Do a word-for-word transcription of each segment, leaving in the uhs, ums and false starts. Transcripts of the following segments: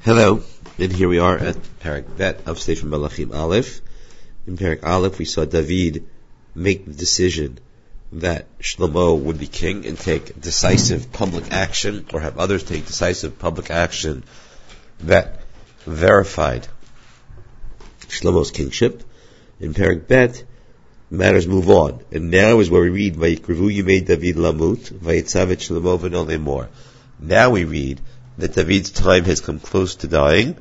Hello, and here we are at Parak Bet of Sefer Malachim Aleph. In Parak Aleph, we saw David make the decision that Shlomo would be king and take decisive public action, or have others take decisive public action that verified Shlomo's kingship. In Parak Bet, matters move on, and now is where we read Vayikrevu Yimei David Lamut Vayitzavet Shlomo V'no Lemor. Now we read that David's time has come close to dying,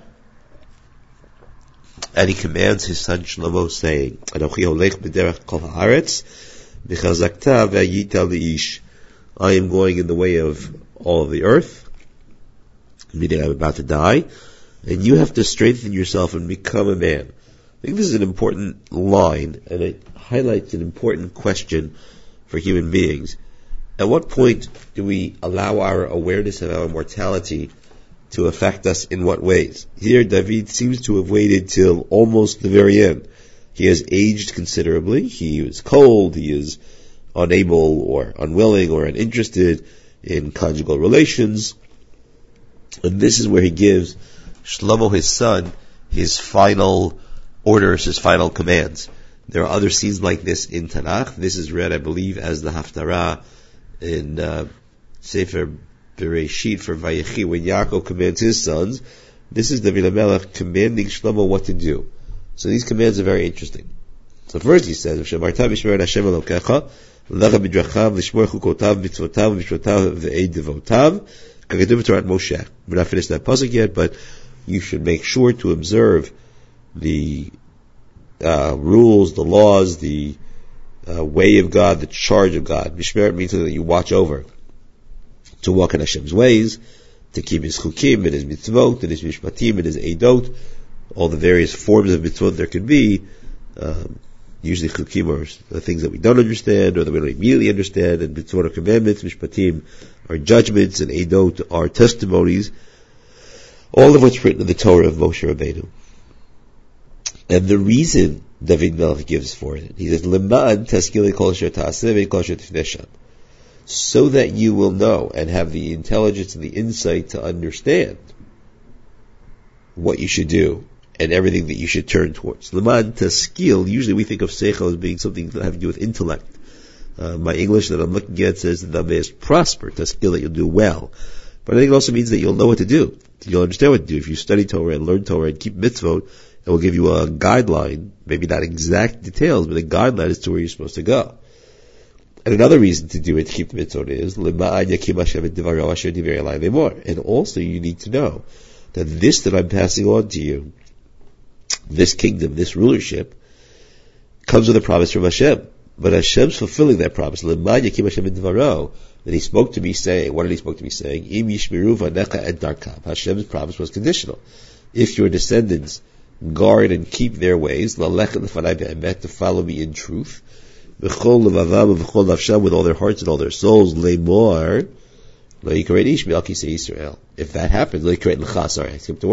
and he commands his son Shlomo, saying, Anochi holech b'derech kol haaretz b'chazakta v'yita li'ish. I am going in the way of all of the earth, meaning I'm about to die, and you have to strengthen yourself and become a man. I think this is an important line, and it highlights an important question for human beings. At what point do we allow our awareness of our mortality to affect us in what ways? Here, David seems to have waited till almost the very end. He has aged considerably. He is cold. He is unable or unwilling or uninterested in conjugal relations. And this is where he gives Shlomo, his son, his final orders, his final commands. There are other scenes like this in Tanakh. This is read, I believe, as the Haftarah in uh, Sefer Bereshit for Vayechi, when Yaakov commands his sons. This is David HaMelech commanding Shlomo what to do. So these commands are very interesting. So first he says, "V'shamarta b'shmer Hashem Elokecha, v'lecha b'drachav, l'shmor chukotav, mitzvotav, v'mishvotav, v'ei devotav, k'ketuv b'Torah Moshe." We're not finished that pasuk yet, but you should make sure to observe the uh, rules, the laws, the Uh, way of God, the charge of God. Mishmeret means that you watch over, to walk in Hashem's ways, to keep His chukim and His mitzvot and His mishpatim and His eidot, all the various forms of mitzvot there can be. Um, usually chukim are the things that we don't understand or that we don't immediately understand, and mitzvot are commandments, mishpatim are judgments, and eidot are testimonies. All of what's written in the Torah of Moshe Rabbeinu. And the reason David Melech gives for it, he says, "Leman taskili kol asher ta'aseh ve'kol asher tifneh sham," so that you will know and have the intelligence and the insight to understand what you should do and everything that you should turn towards. Leman taskil, usually we think of seichel as being something that has to do with intellect. Uh, my English that I'm looking at says that thou mayest prosper, taskil, that you'll do well. But I think it also means that you'll know what to do. You'll understand what to do. If you study Torah and learn Torah and keep mitzvot, it will give you a guideline, maybe not exact details, but a guideline as to where you're supposed to go. And another reason to do it, to keep the mitzvot, is and also you need to know that this that I'm passing on to you, this kingdom, this rulership, comes with a promise from Hashem. But Hashem's fulfilling that promise. That He spoke to me saying, what did He spoke to me saying? Hashem's promise was conditional. If your descendants guard and keep their ways, to follow me in truth, with all their hearts and all their souls, if that happens, sorry, I skipped the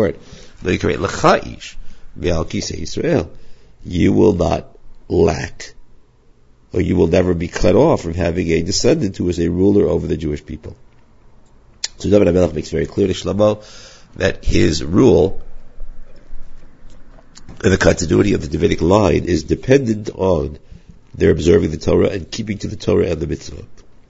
word, you will not lack, or you will never be cut off from having a descendant who is a ruler over the Jewish people. So David HaMelech makes very clear to Shlomo that his rule and the continuity of the Davidic line is dependent on their observing the Torah and keeping to the Torah and the mitzvah.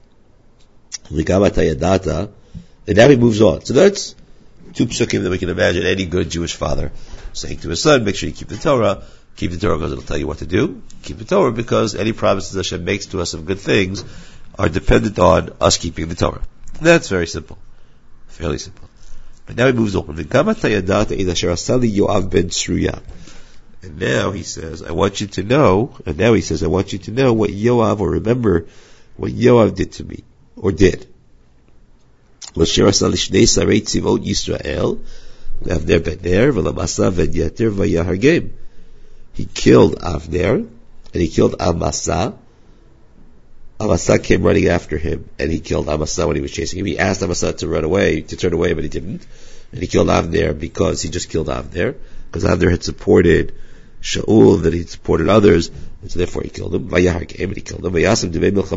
And now he moves on. So that's two psukim that we can imagine any good Jewish father saying to his son, make sure you keep the Torah. Keep the Torah because it'll tell you what to do. Keep the Torah because any promises Hashem makes to us of good things are dependent on us keeping the Torah. And that's very simple. Fairly simple. But now he moves on. And now he says, I want you to know, and now he says, I want you to know what Yoav, or remember what Yoav did to me, or did. He killed Avner, and he killed Amasa. Amasa came running after him, and he killed Amasa when he was chasing him. He asked Amasa to run away, to turn away, but he didn't. And he killed Avner because he just killed Avner, because Avner had supported Shaul, that he supported others, and so therefore he killed him. Vayahar came and he killed him.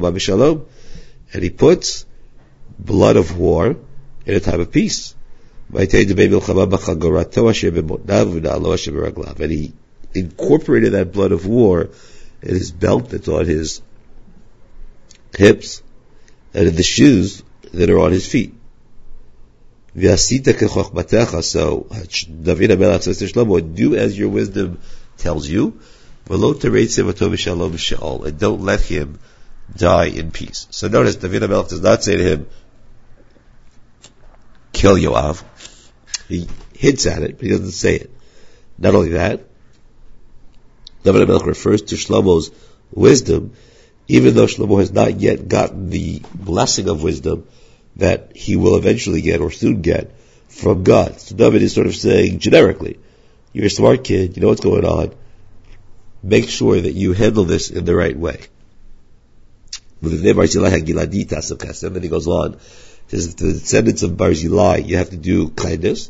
And he puts blood of war in a time of peace. And he incorporated that blood of war in his belt that's on his hips and in the shoes that are on his feet. So David HaMelech says to Shlomo, do as your wisdom tells you, and don't let him die in peace. So notice, David HaMelech does not say to him, kill Yoav. He hints at it, but he doesn't say it. Not only that, David HaMelech refers to Shlomo's wisdom, even though Shlomo has not yet gotten the blessing of wisdom that he will eventually get or soon get from God. So David is sort of saying generically, you're a smart kid, you know what's going on, make sure that you handle this in the right way. And then he goes on, says to the descendants of Barzillai, you have to do kindness.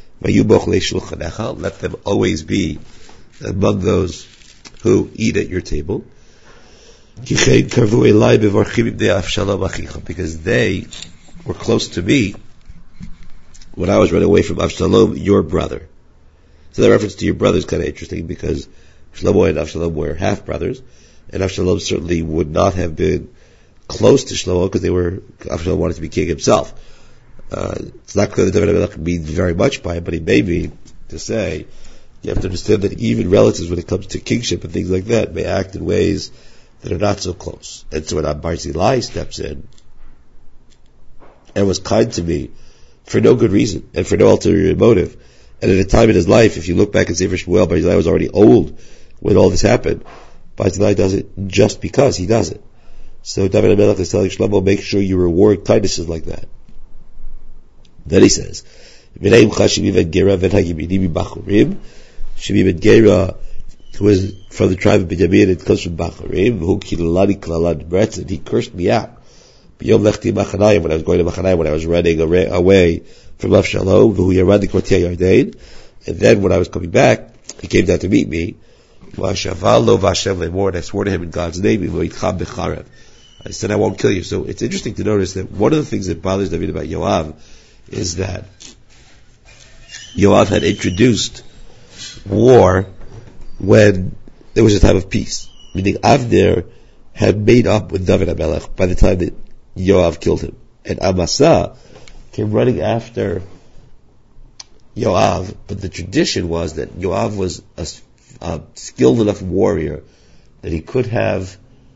Let them always be among those who eat at your table. Because they were close to me when I was running away from Avshalom, your brother. So the reference to your brother is kind of interesting because Shlomo and Avshalom were half brothers, and Avshalom certainly would not have been close to Shlomo because they were Avshalom wanted to be king himself. Uh, it's not clear that David HaMelech means very much by it, but he may be to say you have to understand that even relatives, when it comes to kingship and things like that, may act in ways that are not so close. And so when Barzillai steps in and was kind to me for no good reason and for no ulterior motive, and at a time in his life, if you look back and say for Shmuel, Barzillai was already old when all this happened. Barzillai does it just because he does it. So David HaMelech is telling Shlomo, make sure you reward kindnesses like that. Then he says, Shimi ben Gera, who is from the tribe of Benjamin, it comes from Bachurim, and he cursed me out. When I was going to Machanayim, when I was running away from Avshalom, and then when I was coming back, he came down to meet me, and I swore to him in God's name, I said, I won't kill you. So it's interesting to notice that one of the things that bothers David about Yoav is that Yoav had introduced war when there was a time of peace. Meaning Avner had made up with David HaMelech by the time that Yoav killed him. And Amasa came running after Yoav, but the tradition was that Yoav was a, a skilled enough warrior that he could have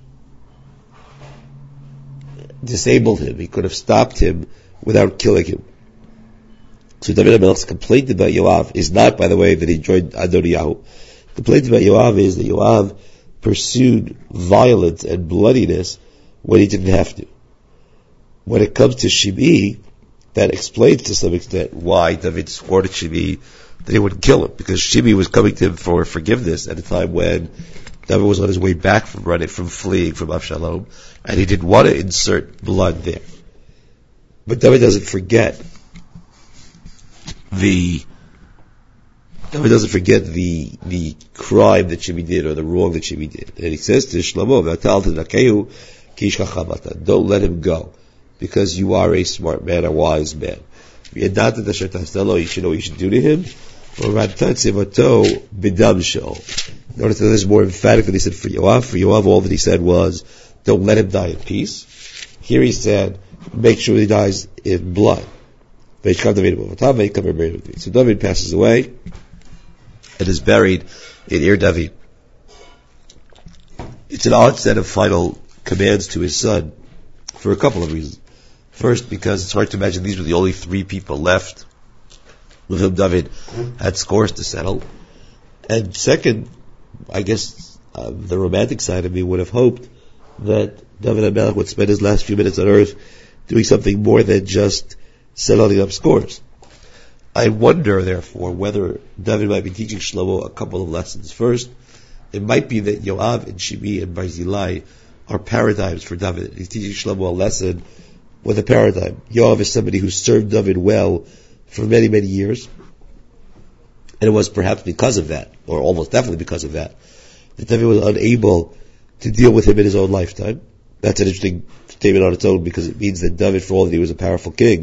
disabled him. He could have stopped him without killing him. So David HaMelech's complaint about Yoav is not, by the way, that he joined Adoniyahu. The complaint about Yoav is that Yoav pursued violence and bloodiness when he didn't have to. When it comes to Shimei, that explains to some extent why David swore to Shimei that he wouldn't kill him, because Shimei was coming to him for forgiveness at a time when David was on his way back from running, from fleeing from Avshalom, and he didn't want to insert blood there. But David doesn't forget the David doesn't forget the the crime that Shimei did, or the wrong that Shimei did. And he says to Shlomo, don't let him go, because you are a smart man, a wise man. You should know what you should do to him. Notice that this is more emphatic than he said for Yoav. For Yoav, all that he said was, don't let him die in peace. Here he said, make sure he dies in blood. So David passes away and is buried in Ir David. It's an odd set of final commands to his son for a couple of reasons. First, because it's hard to imagine these were the only three people left with whom David had scores to settle. And second, I guess uh, the romantic side of me would have hoped that David HaMelech would spend his last few minutes on earth doing something more than just settling up scores. I wonder, therefore, whether David might be teaching Shlomo a couple of lessons. First, it might be that Yoav and Shimei and Barzillai are paradigms for David. He's teaching Shlomo a lesson with a paradigm. Yoav is somebody who served David well for many, many years. And it was perhaps because of that, or almost definitely because of that, that David was unable to deal with him in his own lifetime. That's an interesting statement on its own, because it means that David, for all that he was a powerful king,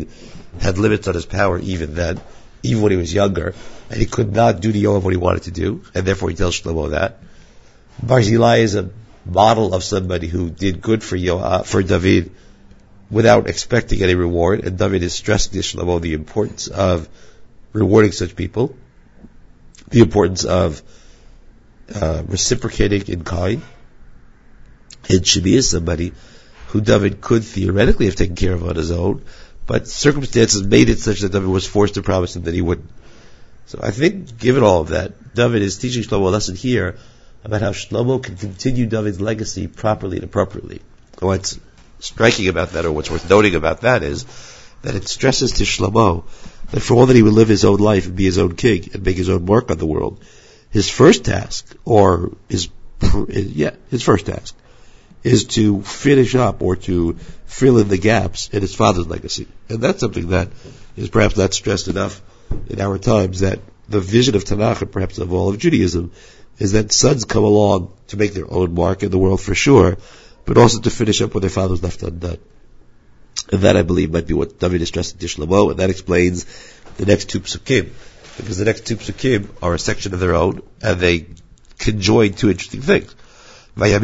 had limits on his power even then, even when he was younger, and he could not do to Yoav what he wanted to do, and therefore he tells Shlomo that. Barzillai is a model of somebody who did good for Yoav, for David, without expecting any reward, and David is stressing to Shlomo the importance of rewarding such people, the importance of uh, reciprocating in kind. And Shimi is somebody who David could theoretically have taken care of on his own, but circumstances made it such that David was forced to promise him that he wouldn't. So I think, given all of that, David is teaching Shlomo a lesson here about how Shlomo can continue David's legacy properly and appropriately. And what's striking about that, or what's worth noting about that, is that it stresses to Shlomo that for all that he would live his own life and be his own king and make his own mark on the world, his first task, or his, yeah, his first task, is to finish up or to fill in the gaps in his father's legacy. And that's something that is perhaps not stressed enough in our times, that the vision of Tanakh, and perhaps of all of Judaism, is that sons come along to make their own mark in the world for sure, but also to finish up what their fathers left undone. And that, I believe, might be what David is stressing to Shlomo, and that explains the next two psukim. Because the next two psukim are a section of their own, and they conjoin two interesting things. David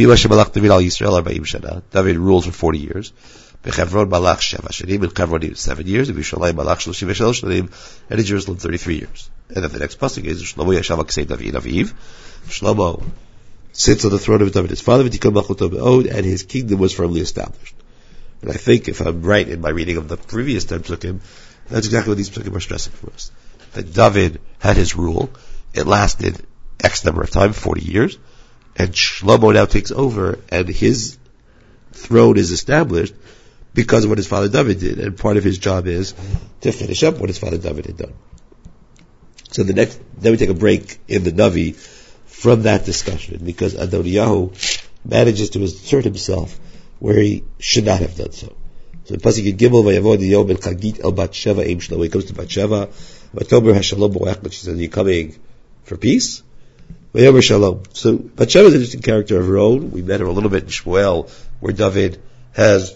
rules for forty years. Bechevron malach sheva shanim. In Hebron seven years. In Yerushalayim malach shloshim v'shalosh shanim. And in Jerusalem thirty-three years. And then the next pasuk is Shlomo yashav al ksei David aviv. Shlomo sits on the throne of David his father, v'tikam malchuto be'od, and his kingdom was firmly established. And I think, if I'm right in my reading of the previous ten psukim, that's exactly what these psukim are stressing for us. That David had his rule. It lasted X number of time, forty years. And Shlomo now takes over, and his throne is established because of what his father David did. And part of his job is to finish up what his father David had done. So the next, then we take a break in the Navi from that discussion, because Adoniyahu manages to assert himself where he should not have done so. So the pasuk in Gimel, Vayavod Yom El Chagit El Bat Sheva Im Shlomo. He comes to Bat Sheva, Vatomer Hashalom Bo'ech, she says, "Are you coming for peace?" Vayomer Shalom. So Bat Sheva is an interesting character of her own. We met her a little bit in Shmuel, where David has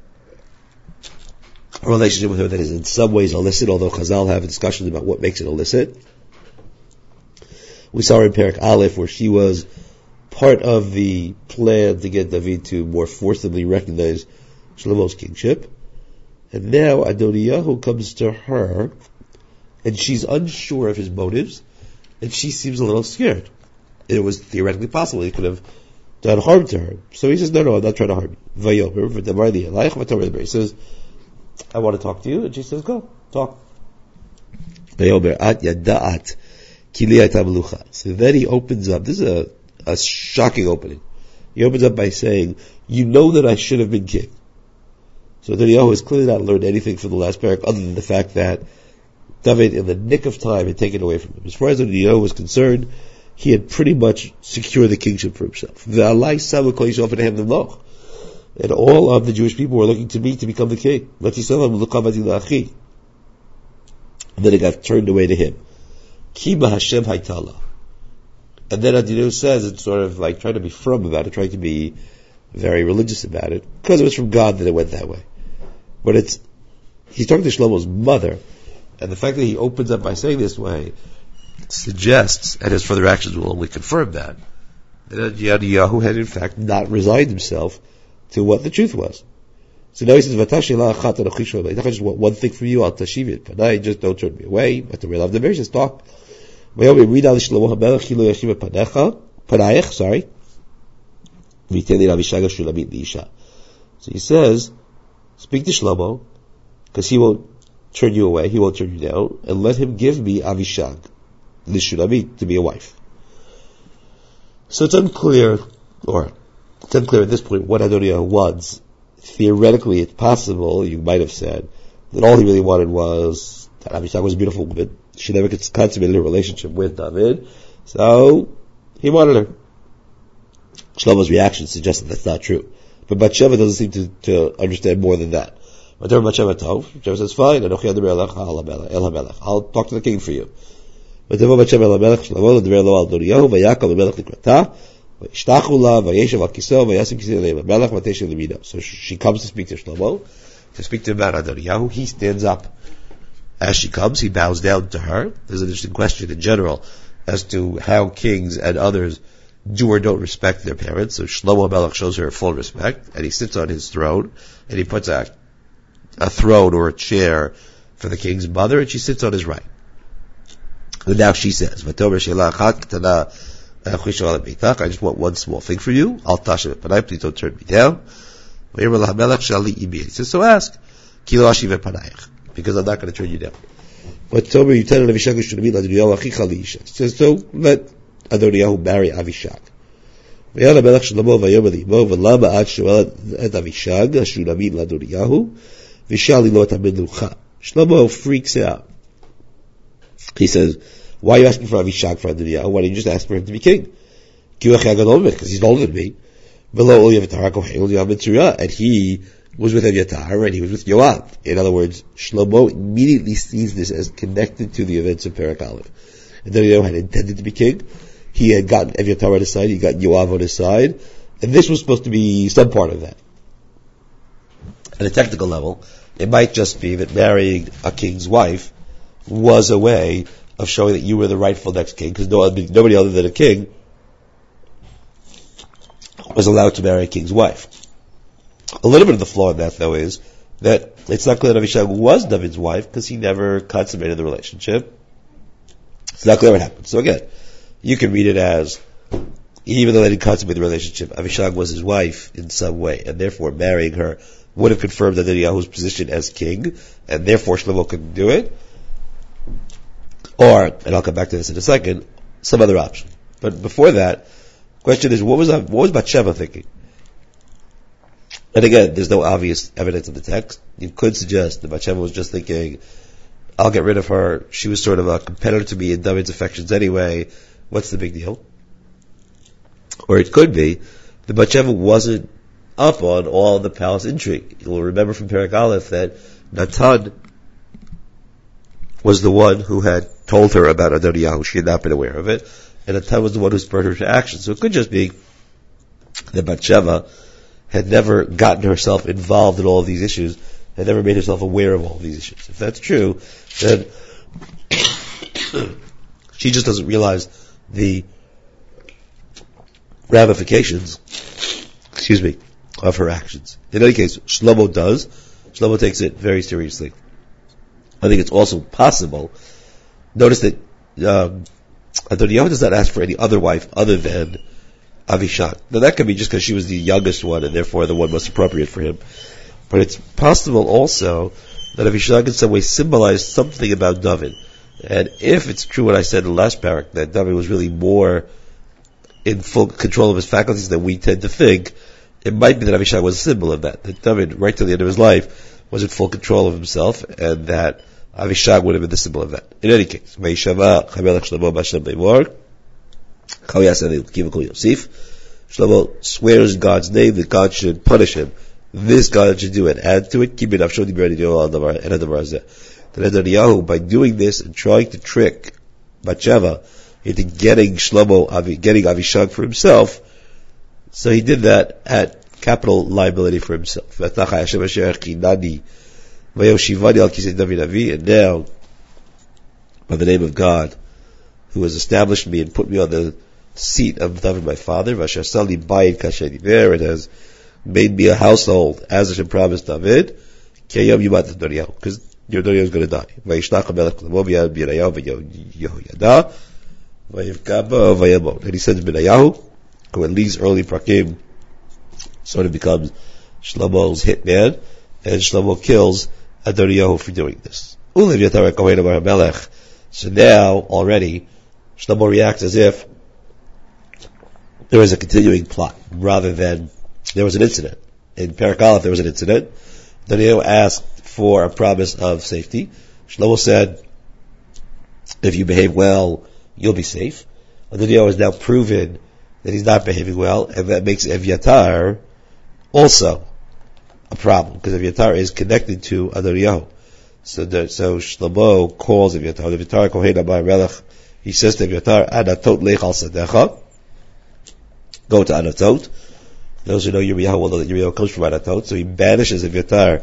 a relationship with her that is in some ways illicit, although Chazal have discussions about what makes it illicit. We saw her in Perek Aleph, where she was part of the plan to get David to more forcibly recognize Shlomo's kingship. And now Adoniyahu comes to her, and she's unsure of his motives, and she seems a little scared. It was theoretically possible he could have done harm to her. So he says, no, no, I'm not trying to harm you. He says, I want to talk to you. And she says, go, talk. So then he opens up. This is a, a shocking opening. He opens up by saying, you know that I should have been king. So Adoniyahu has clearly not learned anything from the last parak other than the fact that David, in the nick of time, had taken away from him. As far as Adoniyahu was concerned, he had pretty much secured the kingship for himself. And all of the Jewish people were looking to me to become the king. And then it got turned away to him. And then Adoniyahu says, it's sort of like trying to be firm about it, trying to be very religious about it, because it was from God that it went that way. But it's, he's talking to Shlomo's mother, and the fact that he opens up by saying this way suggests, and his further actions will only confirm that, that Adoniyahu had in fact not resigned himself to what the truth was. So now he says, if I just want one thing from you, I'll tashiv it. But I just don't turn me away. But the real of the marriage is talk. Sorry. So he says, speak to Shlomo, because he won't turn you away, he won't turn you down, and let him give me Avishag, Lishulamit, to be a wife. So it's unclear, or it's unclear at this point what Adoniyahu wants. Theoretically, it's possible, you might have said, that all he really wanted was that Avishag was a beautiful woman. She never consummated a relationship with David, so he wanted her. Shlomo's reaction suggests that that's not true. But Bathsheba doesn't seem to, to understand more than that. Whatever Bathsheba told, Bathsheba says, fine, I'll talk to the king for you. So she comes to speak to Shlomo, to speak to him about Adoniyahu. He stands up As she comes, he bows down to her. There's an interesting question in general as to how kings and others do or don't respect their parents. So Shlomo HaMelech shows her full respect, and he sits on his throne, and he puts a, a throne or a chair for the king's mother, and she sits on his right. And now she says, I just want one small thing for you. Al tashem et panai, please don't turn me down. He says, so ask. Because I'm not going to turn you down. But Tomer, you tell Avishag Shulamit Adoniyahu Achicha Liisha. Says, so let Adoniyahu marry Avishag. V'yala Melech Shlomo v'yomer l'imo v'lama ad shoel et Avishag Shulamit Adoniyahu v'shali lo et hamenucha. Shlomo freaks out. He says, why are you asking for Avishag for Adoniyahu? Why don't you just ask for him to be king? Because he's older than me. And he was with Evyatar, and he was with Yoav. In other words, Shlomo immediately sees this as connected to the events of Perek Aleph. And then Adoniyahu had intended to be king. He had gotten Evyatar on his side, he got Yoav on his side, and this was supposed to be some part of that. At a technical level, it might just be that marrying a king's wife was a way of showing that you were the rightful next king, because no, nobody other than a king was allowed to marry a king's wife. A little bit of the flaw in that, though, is that it's not clear that Avishag was David's wife because he never consummated the relationship. It's not clear what happened. So again, you can read it as, even though they didn't consummate the relationship, Avishag was his wife in some way, and therefore marrying her would have confirmed Adoniyahu's position as king, and therefore Shlomo couldn't do it. Or, and I'll come back to this in a second, some other option. But before that, the question is, what was what was Bathsheba thinking? And again, there's no obvious evidence in the text. You could suggest that Bathsheba was just thinking, I'll get rid of her. She was sort of a competitor to me in David's affections anyway. What's the big deal? Or it could be that Bathsheba wasn't up on all the palace intrigue. You'll remember from Perek Aleph that Natan was the one who had told her about Adoniyahu. She had not been aware of it. And Natan was the one who spurred her to action. So it could just be that Bathsheba had never gotten herself involved in all of these issues, had never made herself aware of all of these issues. If that's true, then she just doesn't realize the ramifications, excuse me, of her actions. In any case, Shlomo does. Shlomo takes it very seriously. I think it's also possible. Notice that um, Adoniyahu does not ask for any other wife other than Avishag. Now that could be just because she was the youngest one and therefore the one most appropriate for him. But it's possible also that Avishag in some way symbolized something about David. And if it's true what I said in the last parak, that David was really more in full control of his faculties than we tend to think, it might be that Avishag was a symbol of that. That David, right till the end of his life, was in full control of himself, and that Avishag would have been the symbol of that. In any case, Shlomo swears in God's name that God should punish him. This God should do it. Add to it, that Adoniyahu, by doing this and trying to trick Bathsheba into getting Shlomo, getting Avishag for himself, so he did that at capital liability for himself. And now, by the name of God, who has established me and put me on the seat of David my father, and has made me a household as Hashem promised David, because your Adoniyahu is going to die. And he sends Benayahu, who in these early prakim sort of becomes Shlomo's hitman, and Shlomo kills Adoniyahu for doing this. So now, already, Shlomo reacts as if there was a continuing plot, rather than there was an incident. In Perek Aleph, there was an incident. Adoniyahu asked for a promise of safety. Shlomo said, if you behave well, you'll be safe. Adoniyahu has now proven that he's not behaving well, and that makes Evyatar also a problem, because Evyatar is connected to Adoniyahu. So, the, so Shlomo calls Evyatar. Evyatar Kohen Amar Melech. He says to Evyatar, Anatot lech al sadecha. Go to Anatot. Those who know Yirmiyahu will know that Yirmiyahu comes from Anatot. So he banishes Evyatar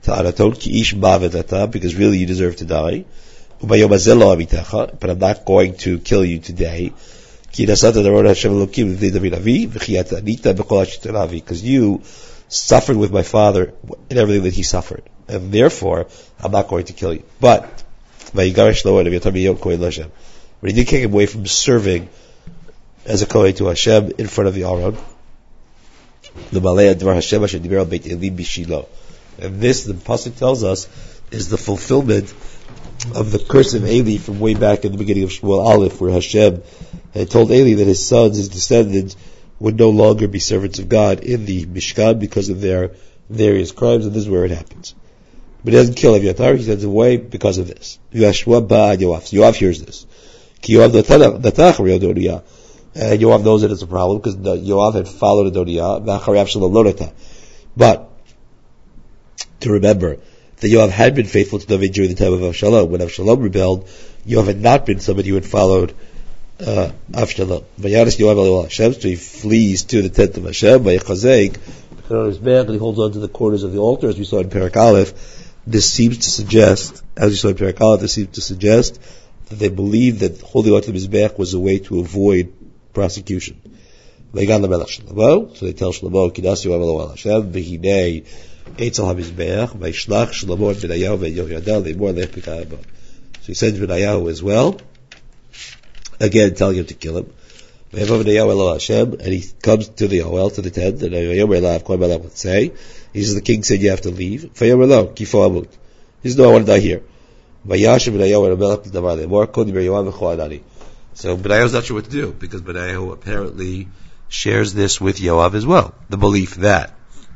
Ta'araton ki ish mavet ata, because really you deserve to die. Ubayom hazeh lo avitecha, but I'm not going to kill you today. Ki nasata daron Hashem Elokim v'nei David avi, v'chiyat anita b'kol hashter avi, because you suffered with my father in everything that he suffered, and therefore I'm not going to kill you. But vayigarish lo Aviatar miyom kohen l'Hashem, when he did kick him away from serving as a kohen to Hashem in front of the Aron, the malei advar Hashem asher diber al beit Eli b'Shilo. And this, the pasuk tells us, is the fulfillment of the curse of Eli from way back in the beginning of Shmuel Aleph, where Hashem had told Eli that his sons, his descendants, would no longer be servants of God in the Mishkan because of their various crimes, and this is where it happens. But he doesn't kill Aviatar, he sends him away because of this. Yoshua ba'ad Yoav. So Yoav hears this. Ki Yoav natach Adoniah. And Yoav knows that it's a problem because Yoav had followed Adoniah, v'achari Avshalom lo natah. But to remember that Yoav had been faithful to David during the time of Avshalom. When Avshalom rebelled, Yoav had not been somebody who had followed uh, Avshalom. Vayaris Yoav el Hashem, so he flees to the tent of Hashem, vayachazek, on his back, and he holds on to the corners of the altar, as we saw in Perek Aleph. This seems to suggest, as we saw in Perek Aleph, this seems to suggest that they believed that holding on to the Mizbech was a way to avoid prosecution. So they tell Shlomo, Kidas Yoav el Hashem, v'hinei Eitzel HaMizbeach, Vaishlach Shlomo and Benayahu veYehoyada le'mor lech b'ka'aba. So he sends Benayahu as well, again telling him to kill him. Ve'yavav Benayahu elo Hashem, and he comes to the Ohel, to the tent, and Yomer Elav, Kol Malach would say, he says, the king said you have to leave. Ve'yomer lo, kifo amut. He says, no, I want to die here. Vayashem Benayahu el Melech b'davar le'mor, Kol Diber Yoav v'cho anani. So Benayahu's not sure what to do, because Benayahu apparently shares this with Yoav as well, the belief that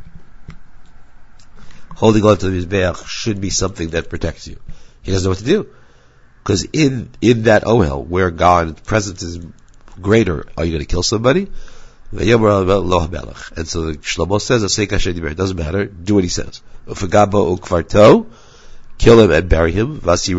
holding on to the Mizbeach should be something that protects you. He doesn't know what to do. Because in, in that Ohel, where God's presence is greater, are you going to kill somebody? And so the Shlomo says, it doesn't matter, do what he says. Kill him and bury him.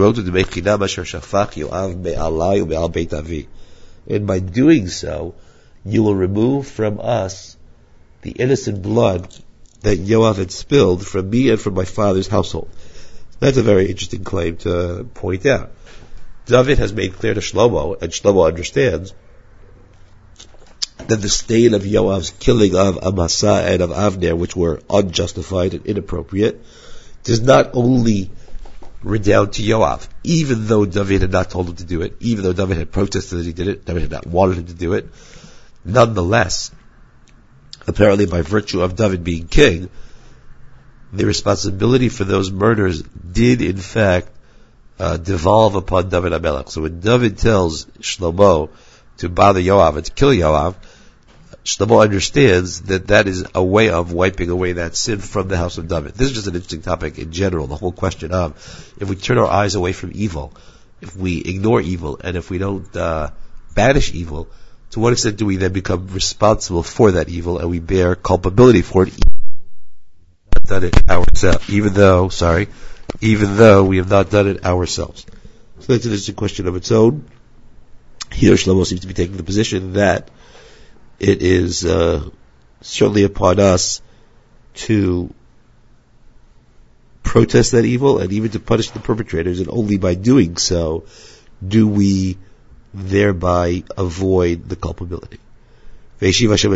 And by doing so, you will remove from us the innocent blood that Yoav had spilled from me and from my father's household. That's a very interesting claim to point out. David has made clear to Shlomo, and Shlomo understands, that the stain of Yoav's killing of Amasa and of Avner, which were unjustified and inappropriate, does not only redound to Yoav, even though David had not told him to do it, even though David had protested that he did it, David had not wanted him to do it, nonetheless, apparently by virtue of David being king, the responsibility for those murders did in fact uh, devolve upon David HaMelech. So when David tells Shlomo to bother Yoav and to kill Yoav, Shlomo understands that that is a way of wiping away that sin from the house of David. This is just an interesting topic in general, the whole question of if we turn our eyes away from evil, if we ignore evil, and if we don't uh, banish evil, to what extent do we then become responsible for that evil and we bear culpability for it, even though we have not done it ourselves, even though, sorry, even though we have not done it ourselves. So that's an interesting question of its own. Here Shlomo seems to be taking the position that it is uh, certainly upon us to protest that evil and even to punish the perpetrators, and only by doing so do we thereby avoid the culpability. And Hashem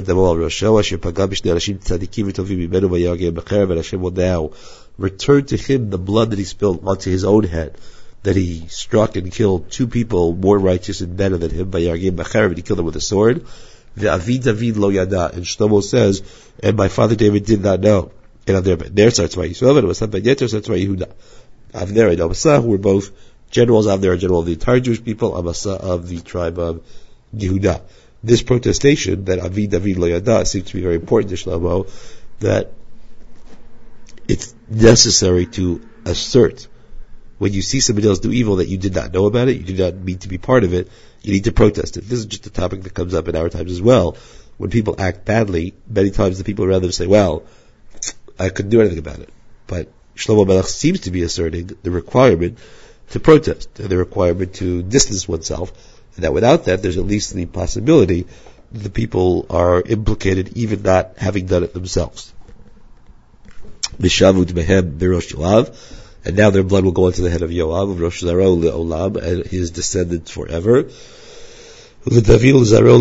will now return to him the blood that he spilled onto his own head, that he struck and killed two people more righteous and better than him, and he killed them with a sword. And Shlomo says, and my father David did not know. And Avner starts by Yisrael, and Yeter starts by Yehuda. Avner and Amasa, who were both generals. Avner, a general of the entire Jewish people, Amasa of the tribe of Yehuda. This protestation that Avi David lo yada seems to be very important to Shlomo, that it's necessary to assert when you see somebody else do evil that you did not know about it, you did not mean to be part of it, you need to protest it. This is just a topic that comes up in our times as well. When people act badly, many times the people around them say, well, I couldn't do anything about it. But Shlomo Melech seems to be asserting the requirement to protest, and the requirement to distance oneself, and that without that, there's at least the possibility that the people are implicated even not having done it themselves. Mishavut Behem Birosh Yoav, and now their blood will go into the head of Yoav, Rosh Zaro Le'olam, and his descendants forever. David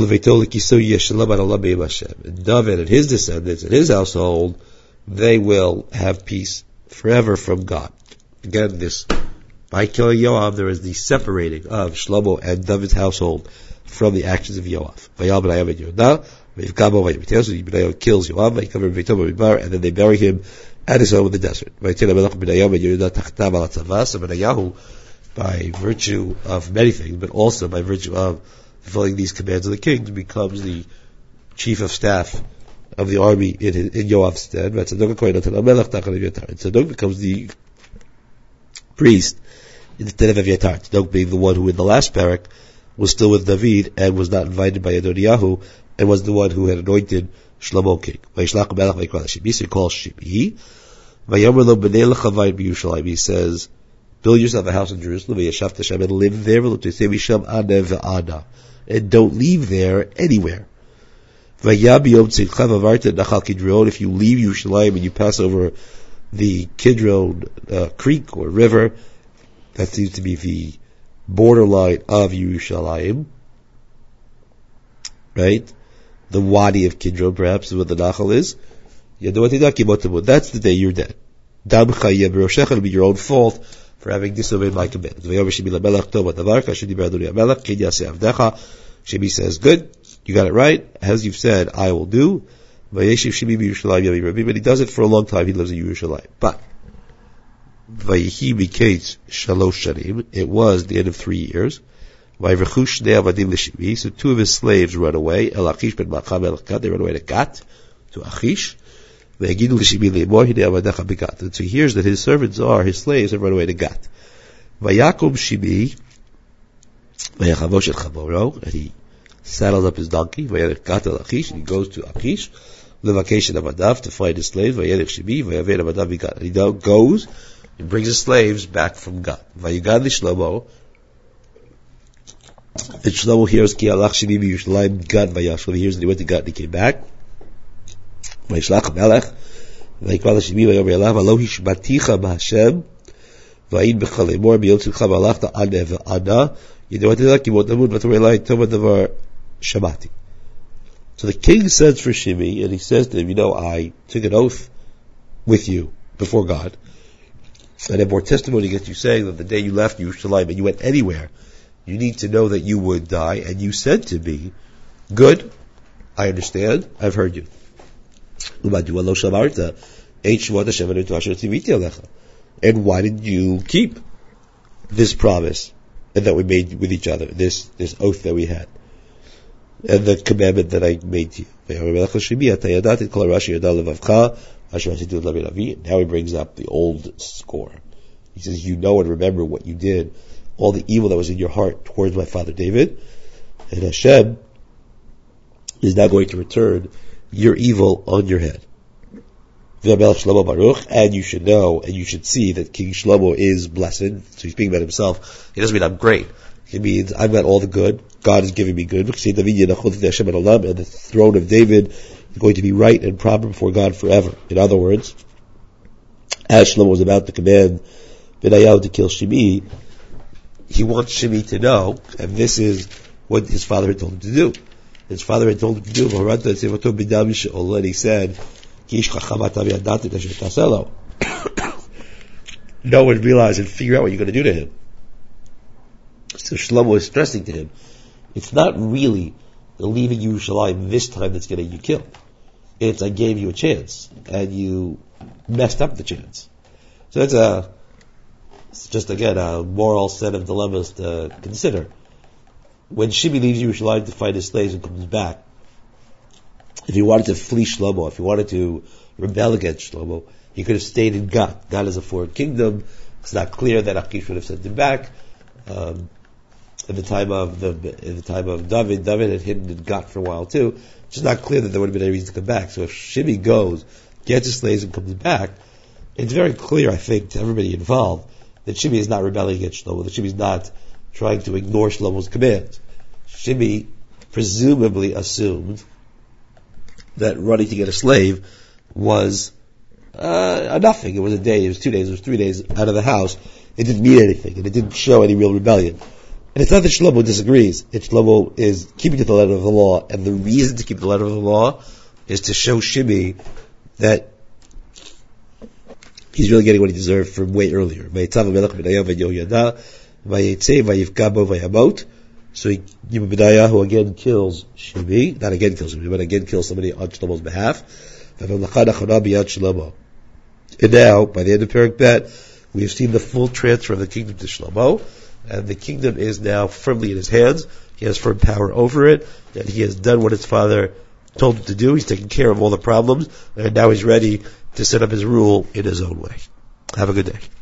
and his descendants and his household, they will have peace forever from God. Again, this, by killing Yoav, there is the separating of Shlomo and David's household from the actions of Yoav. So kills Yoav, and then they bury him at his home in the desert. So Benayahu, by virtue of many things, but also by virtue of fulfilling these commands of the king, becomes the chief of staff of the army in, in Yoav's stead. And Tzadok becomes the priest instead of Aviatar. Tzadok being the one who in the last parak was still with David and was not invited by Adoniyahu, and was the one who had anointed Shlomo king. So he calls Shimei. He says, build yourself a house in Jerusalem, and live there, and don't leave there anywhere. If you leave Yerushalayim and you pass over the Kidron uh, creek or river, that seems to be the borderline of Yerushalayim, right? The Wadi of Kidron, perhaps, is what the Nachal is. That's the day you're dead. It'll be your own fault for having disobeyed my command. Shimi says, good, you got it right, as you've said, I will do. But he does it for a long time, he lives in Yerushalayim. But, it was the end of three years. So two of his slaves run away, they run away to Gat, to Achish. And so he hears that his servants are, his slaves have run away to Gat. Vayakum Shimi, and he saddles up his donkey, and he goes to Achish, the vacation of Adav, to find his slaves, and he now goes and brings his slaves back from Gat. Vayigad Shlomo, and Shlomo hears Ki Alach Shimi Yerushalayim Gat Vayashlo. He hears that he went to Gat and he came back. Vayishlach Melech, Vayikval Shimi Vayomer Elav Alo Hishmaticha B'Hashem Vayin B'Chalemor B'Yotzicha B'Alach Ta'aneh V'Ana Yidewatela Ki Motamud V'Torei Elai Tova Davar Shamati. So the king sends for Shimi, and he says to him, you know, I took an oath with you before God, and I bore testimony against you, saying that the day you left Yerushalayim and you went anywhere, you need to know that you would die, and you said to me, good, I understand, I've heard you. And why did you keep this promise and that we made with each other, this this oath that we had, and the commandment that I made to you? Now he brings up the old score. He says, you know and remember what you did, all the evil that was in your heart towards my father David, and Hashem is now going to return your evil on your head. And you should know, and you should see that King Shlomo is blessed. So he's speaking about himself. He doesn't mean I'm great. It means I've got all the good. God is giving me good. And the throne of David is going to be right and proper before God forever. In other words, as Shlomo was about to command Benayahu to kill Shimi, he wants Shimi to know, and this is what his father had told him to do. His father had told him to do, and he said, know and realize and figure out what you're going to do to him. So Shlomo is stressing to him, it's not really the leaving Yerushalayim this time that's getting you killed. It's I gave you a chance, and you messed up the chance. So it's a, it's just again a moral set of dilemmas to consider. When Shimi leaves Yerushalayim to fight his slaves and comes back, if he wanted to flee Shlomo, if he wanted to rebel against Shlomo, he could have stayed in Gat. Gat is a foreign kingdom. It's not clear that Achish would have sent him back. Um, at the time of the in the time of David, David had hidden in Gat for a while too. It's just not clear that there would have been any reason to come back. So if Shimi goes, gets his slaves and comes back, it's very clear, I think, to everybody involved that Shimi is not rebelling against Shlomo, that Shimi is not trying to ignore Shlomo's commands. Shimi presumably assumed that running to get a slave was uh, nothing. It was a day, it was two days, it was three days out of the house. It didn't mean anything, and it didn't show any real rebellion. And it's not that Shlomo disagrees. It's Shlomo is keeping to the letter of the law, and the reason to keep the letter of the law is to show Shimi that he's really getting what he deserved from way earlier. So he, Yibam B'naya, who again kills Shimi, not again kills Shimi, but again kills somebody on Shlomo's behalf. And now, by the end of Perek Bet, we have seen the full transfer of the kingdom to Shlomo, and the kingdom is now firmly in his hands. He has firm power over it, and he has done what his father told him to do. He's taken care of all the problems, and now he's ready to set up his rule in his own way. Have a good day.